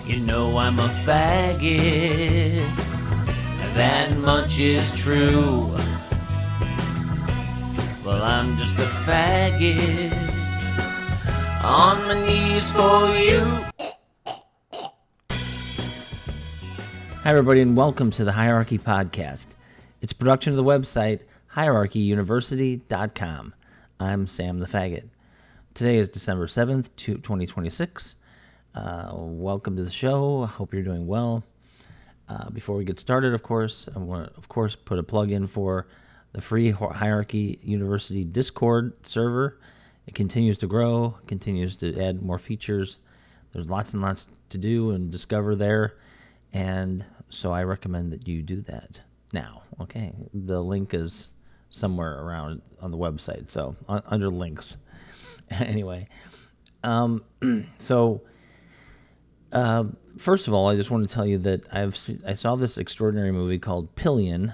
You know I'm a faggot, that much is true. Well, I'm just a faggot, on my knees for you. Hi, everybody, and welcome to the Hierarchy Podcast. It's a production of the website hierarchyuniversity.com. I'm Sam the Faggot. Today is December 7th, 2026. Welcome to the show. I hope you're doing well. Before we get started, of course, I want to, put a plug in for the free Hierarchy University Discord server. It continues to grow, continues to add more features. There's lots and lots to do and discover there, and so I recommend that you do that now. Okay, the link is somewhere around on the website, so under links. Anyway, first of all, I just want to tell you that I saw this extraordinary movie called Pillion,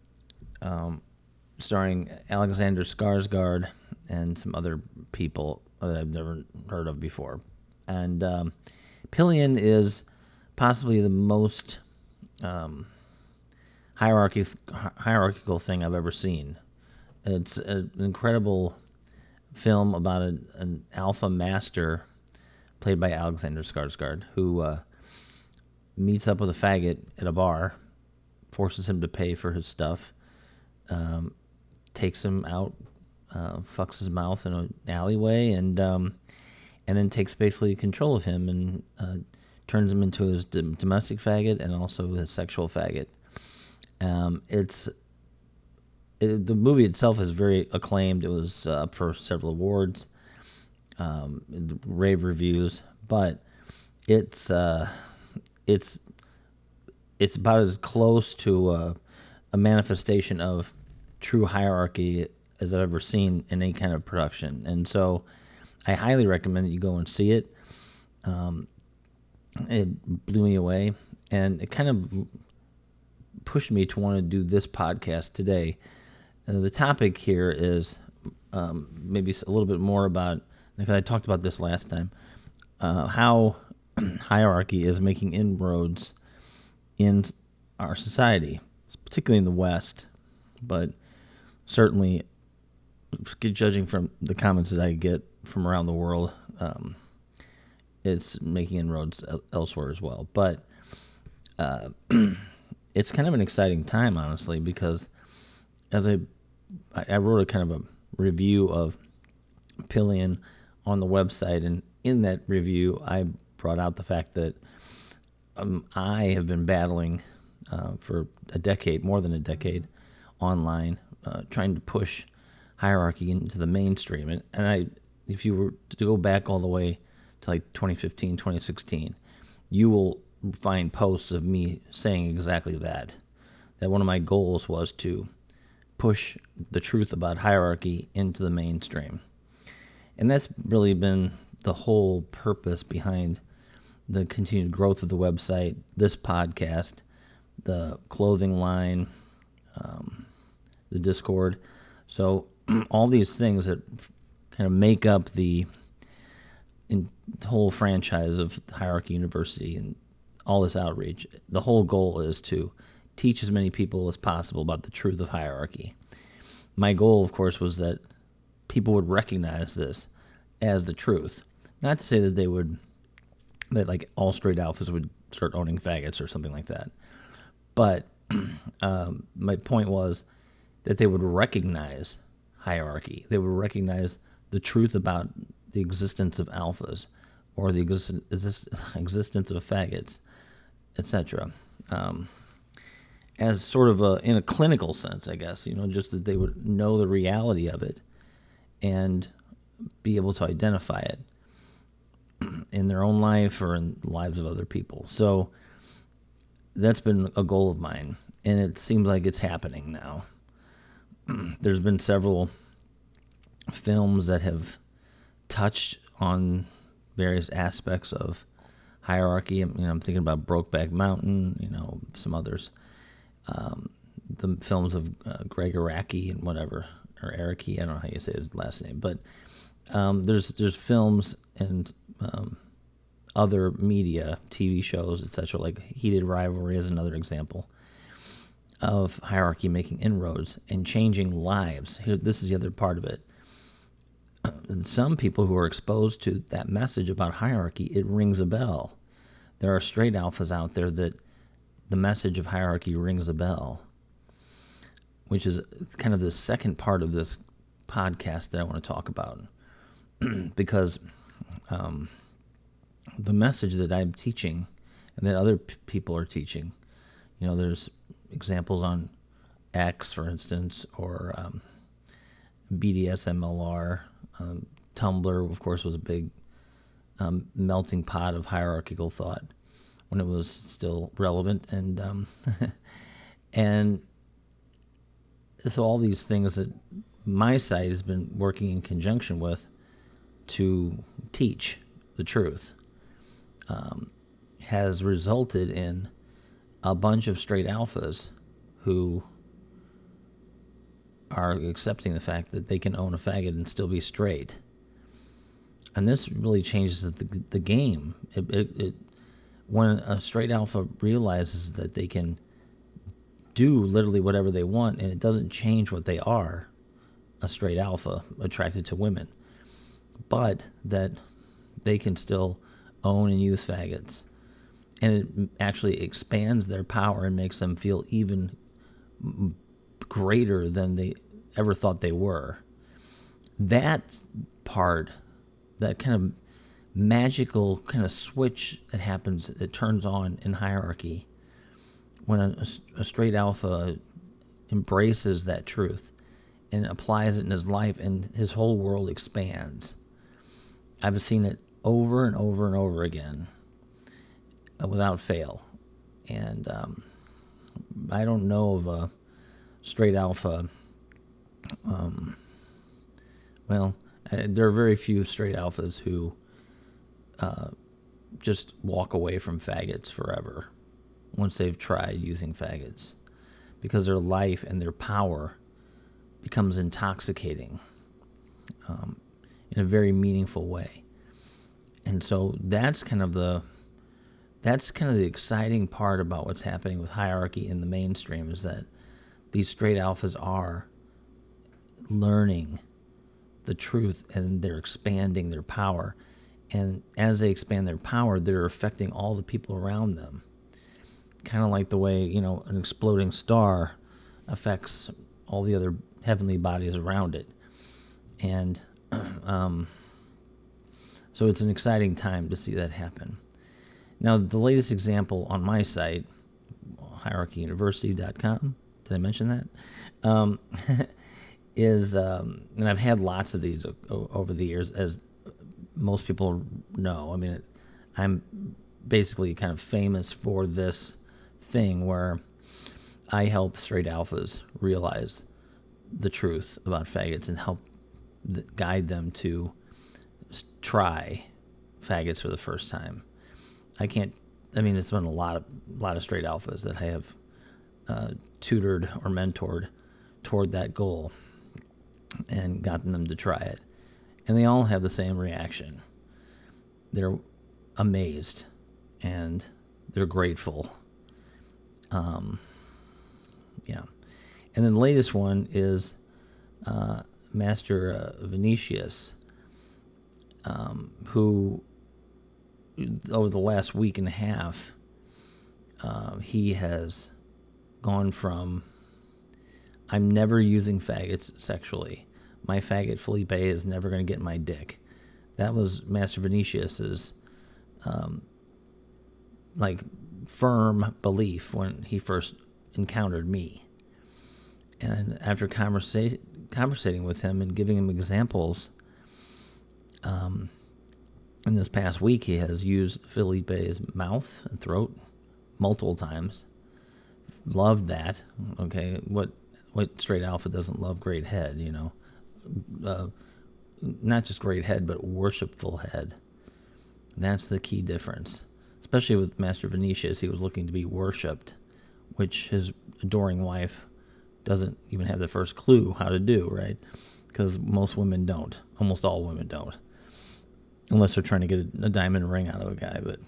starring Alexander Skarsgård and some other people that I've never heard of before. And Pillion is possibly the most hierarchical thing I've ever seen. It's an incredible film about an alpha master played by Alexander Skarsgård, who meets up with a faggot at a bar, forces him to pay for his stuff, takes him out, fucks his mouth in an alleyway, and then takes basically control of him and turns him into his domestic faggot and also his sexual faggot. The movie itself is very acclaimed. It was up for several awards, rave reviews, but it's about as close to a manifestation of true hierarchy as I've ever seen in any kind of production. And so I highly recommend that you go and see it. It blew me away, and it kind of pushed me to want to do this podcast today. The topic here is maybe a little bit more about, because I talked about this last time, how hierarchy is making inroads in our society, particularly in the West, but certainly, judging from the comments that I get from around the world, it's making inroads elsewhere as well. But it's kind of an exciting time, honestly, because as I wrote a kind of a review of Pillion on the website, and in that review, I brought out the fact that I have been battling for a decade, more than a decade, online, trying to push hierarchy into the mainstream. And if you were to go back all the way to like 2015, 2016, you will find posts of me saying exactly that one of my goals was to push the truth about hierarchy into the mainstream. And that's really been the whole purpose behind the continued growth of the website, this podcast, the clothing line, the Discord. So all these things that kind of make up the whole franchise of Hierarchy University and all this outreach, the whole goal is to teach as many people as possible about the truth of hierarchy. My goal, of course, was that people would recognize this as the truth. Not to say that that like all straight alphas would start owning faggots or something like that. But my point was that they would recognize hierarchy. They would recognize the truth about the existence of alphas or the existence of faggots, etc. As sort of in a clinical sense, I guess, just that they would know the reality of it and be able to identify it in their own life or in the lives of other people. So that's been a goal of mine, and it seems like it's happening now. There's been several films that have touched on various aspects of hierarchy. I'm thinking about Brokeback Mountain, some others. The films of Greg Araki and whatever, or Araki, I don't know how you say his last name, but there's films and other media, TV shows, etc., like Heated Rivalry is another example of hierarchy making inroads and changing lives. Here, this is the other part of it. Some people who are exposed to that message about hierarchy, it rings a bell. There are straight alphas out there that the message of hierarchy rings a bell, which is kind of the second part of this podcast that I want to talk about. Because the message that I'm teaching and that other people are teaching, there's examples on X, for instance, or BDSMLR. Tumblr, of course, was a big melting pot of hierarchical thought when it was still relevant, and and so all these things that my site has been working in conjunction with to teach the truth has resulted in a bunch of straight alphas who are accepting the fact that they can own a faggot and still be straight. And this really changes the game. When a straight alpha realizes that they can do literally whatever they want, and it doesn't change what they are, a straight alpha attracted to women, but that they can still own and use faggots, and it actually expands their power and makes them feel even greater than they ever thought they were. That part, that kind of magical kind of switch that happens, that turns on in hierarchy when a straight alpha embraces that truth and applies it in his life, and his whole world expands. I've seen it over and over and over again without fail. And I don't know of a straight alpha. There are very few straight alphas who just walk away from faggots forever once they've tried using faggots, because their life and their power becomes intoxicating in a very meaningful way. And so that's kind of the exciting part about what's happening with hierarchy in the mainstream, is that these straight alphas are learning the truth, and they're expanding their power. And as they expand their power, they're affecting all the people around them. Kind of like the way, an exploding star affects all the other heavenly bodies around it. And so it's an exciting time to see that happen. Now, the latest example on my site, hierarchyuniversity.com, did I mention that? Is, and I've had lots of these over the years, as most people know. I mean, I'm basically kind of famous for this thing where I help straight alphas realize the truth about faggots and help guide them to try faggots for the first time. It's been a lot of straight alphas that I have tutored or mentored toward that goal and gotten them to try it. And they all have the same reaction. They're amazed and they're grateful. And then the latest one is Master Vinicius, who over the last week and a half, he has gone from, I'm never using faggots sexually. My faggot Felipe is never going to get my dick. That was Master Vinicius's firm belief when he first encountered me. And after conversating with him and giving him examples, in this past week he has used Felipe's mouth and throat multiple times. Loved that. Okay, what straight alpha doesn't love great head, not just great head, but worshipful head. That's the key difference. Especially with Master Vinicius, he was looking to be worshipped, which his adoring wife doesn't even have the first clue how to do, right? Because most women don't. Almost all women don't. unless they're trying to get a diamond ring out of a guy. But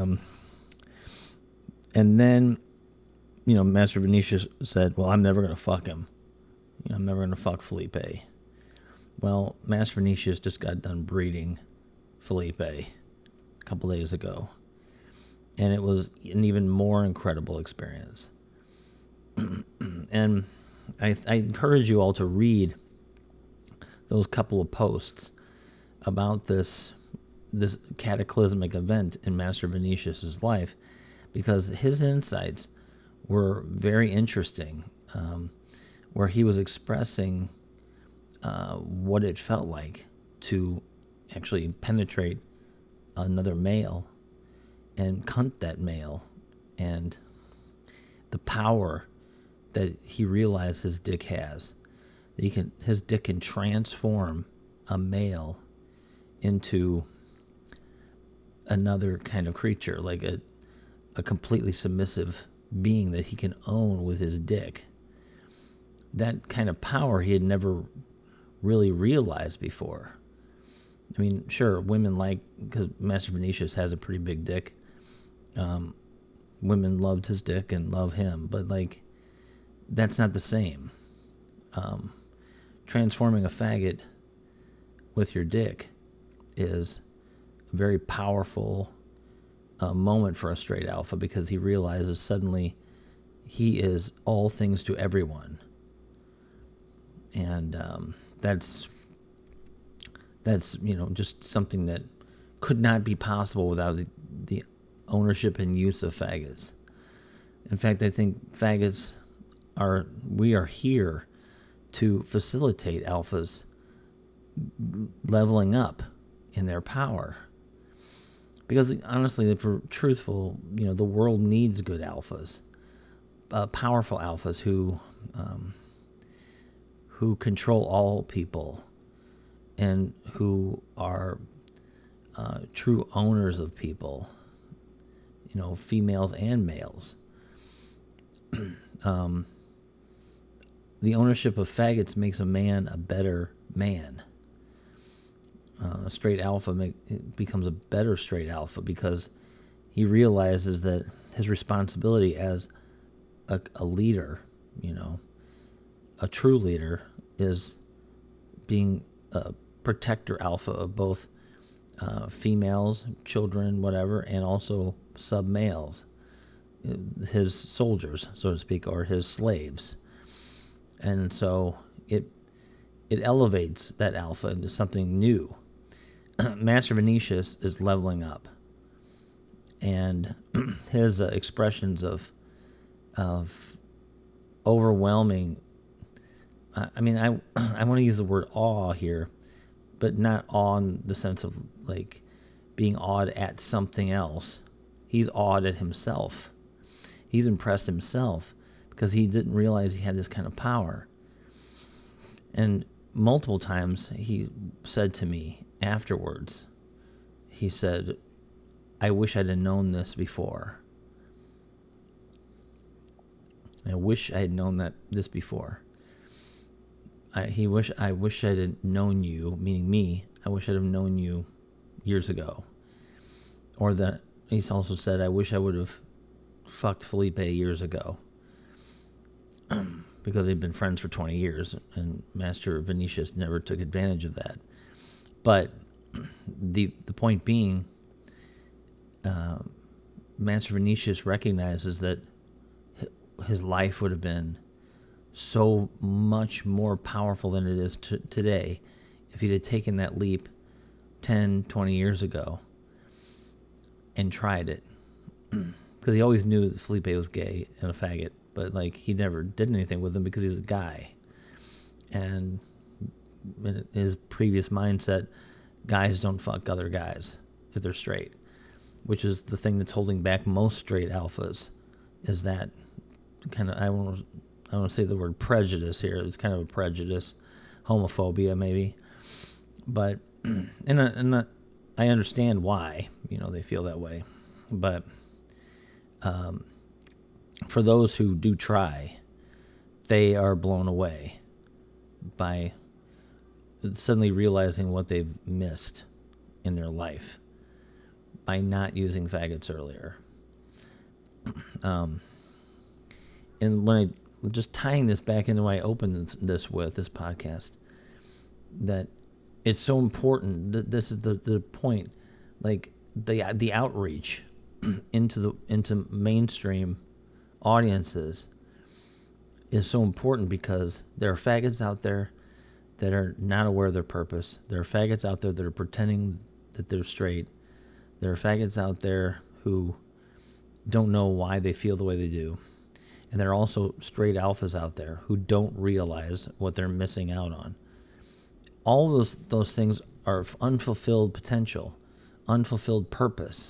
and then, Master Venetius said, well, I'm never going to fuck him. I'm never going to fuck Felipe. Well, Master Venetius just got done breeding Felipe a couple days ago. And it was an even more incredible experience. And I encourage you all to read those couple of posts about this cataclysmic event in Master Venetius's life, because his insights were very interesting, where he was expressing what it felt like to actually penetrate another male and cunt that male, and the power that he realized his dick has. His dick can transform a male into another kind of creature, like a completely submissive being that he can own with his dick. That kind of power he had never really realized before. I mean, sure, women because Master Venetius has a pretty big dick. Women loved his dick and love him, but that's not the same. Transforming a faggot with your dick is a very powerful moment for a straight alpha, because he realizes suddenly he is all things to everyone. And that's just something that could not be possible without the ownership and use of faggots. In fact, I think faggots we are here to facilitate alphas leveling up in their power. Because honestly, if we're truthful, the world needs good alphas, powerful alphas who control all people and who are true owners of people, females and males. The ownership of faggots makes a man a better man. A straight alpha becomes a better straight alpha because he realizes that his responsibility as a leader, a true leader, is being a protector alpha of both females, children, whatever, and also sub-males, his soldiers, so to speak, or his slaves. And so it elevates that alpha into something new. Master Venetius is leveling up, and his expressions of overwhelming. I want to use the word awe here, but not awe in the sense of being awed at something else. He's awed at himself. He's impressed himself because he didn't realize he had this kind of power. And multiple times he said to me afterwards, he said, I wish I'd have known this before. I wish I had known this before. I wish I'd have known you, meaning me. I wish I'd have known you years ago. Or that he's also said, I wish I would have fucked Felipe years ago. Because they've been friends for 20 years, and Master Venetius never took advantage of that. But the point being, Master Venetius recognizes that his life would have been so much more powerful than it is today if he'd have taken that leap 10, 20 years ago and tried it. Because he always knew that Felipe was gay and a faggot, but he never did anything with him because he's a guy. And in his previous mindset, guys don't fuck other guys if they're straight, which is the thing that's holding back most straight alphas, is that kind of, I want to say the word prejudice here. It's kind of a prejudice, homophobia maybe. But, and I understand why, they feel that way. But for those who do try, they are blown away by suddenly realizing what they've missed in their life by not using faggots earlier. And when I just tying this back into what I opened this podcast, that it's so important. This is the point, like the outreach into mainstream audiences is so important, because there are faggots out there that are not aware of their purpose. There are faggots out there that are pretending that they're straight. There are faggots out there who don't know why they feel the way they do. And there are also straight alphas out there who don't realize what they're missing out on. All those things are unfulfilled potential, unfulfilled purpose.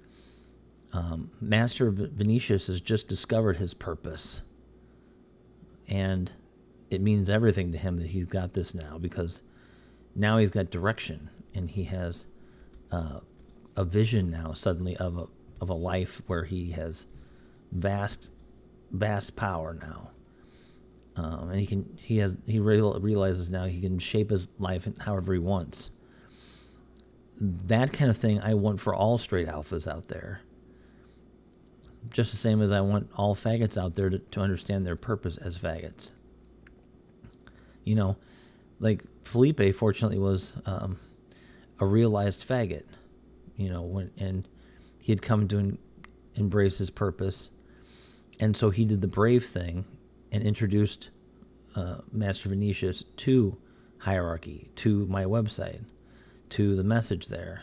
Master Venetius has just discovered his purpose. And it means everything to him that he's got this now, because now he's got direction, and he has a vision now suddenly of a life where he has vast power now, and he realizes now he can shape his life however he wants. That kind of thing I want for all straight alphas out there, just the same as I want all faggots out there to understand their purpose as faggots. You know, like Felipe, fortunately, was a realized faggot. You know, and he had come to embrace his purpose. And so he did the brave thing and introduced Master Venetius to Hierarchy, to my website, to the message there.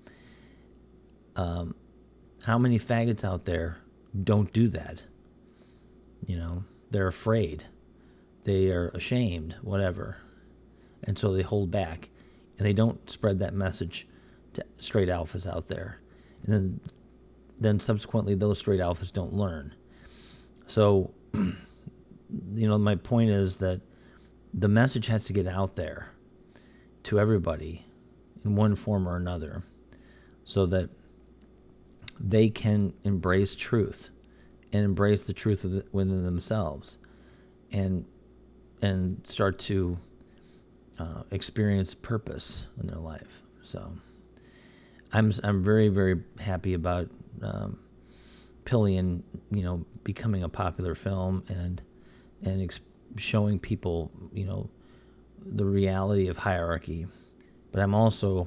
How many faggots out there don't do that? You know, they're afraid. They are ashamed, whatever. And so they hold back, and they don't spread that message to straight alphas out there. And then subsequently those straight alphas don't learn. So, you know, my point is that the message has to get out there to everybody in one form or another, so that they can embrace truth and embrace the truth within themselves, and start to experience purpose in their life. So I'm very, very happy about Pillion, you know, becoming a popular film and showing people, you know, the reality of hierarchy. But I'm also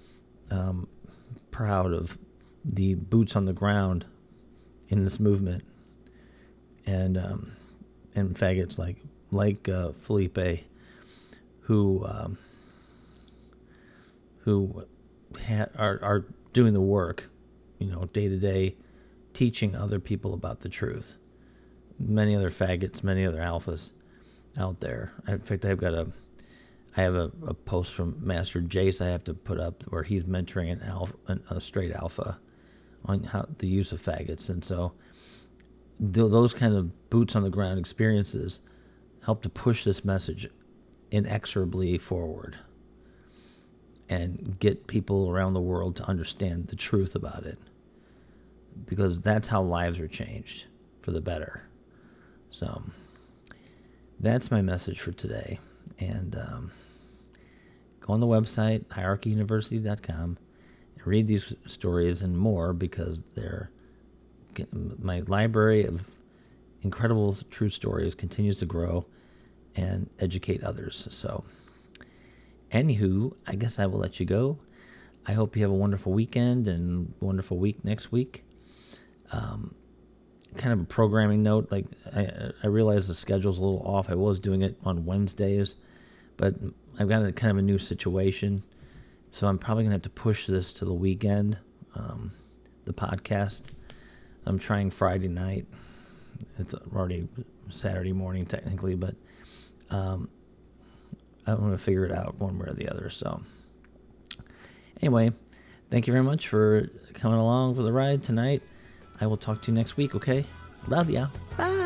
proud of the boots on the ground in this movement, and faggots like Felipe, who are doing the work, you know, day to day, teaching other people about the truth. Many other faggots, many other alphas out there. In fact, I have a post from Master Jace I have to put up where he's mentoring a straight alpha on how the use of faggots. And so those kind of boots on the ground experiences help to push this message inexorably forward and get people around the world to understand the truth about it, because that's how lives are changed for the better. So that's my message for today. And go on the website, hierarchyuniversity.com, and read these stories and more, because they're my library of incredible true stories continues to grow and educate others. So anywho, I guess I will let you go. I hope you have a wonderful weekend and wonderful week next week. Kind of a programming note, like I realize the schedule's a little off. I was doing it on Wednesdays, but I've got a kind of a new situation, so I'm probably going to have to push this to the weekend, the podcast. I'm trying Friday night. It's already Saturday morning technically, but I'm going to figure it out one way or the other. So anyway, thank you very much for coming along for the ride tonight. I will talk to you next week, okay? Love ya. Bye.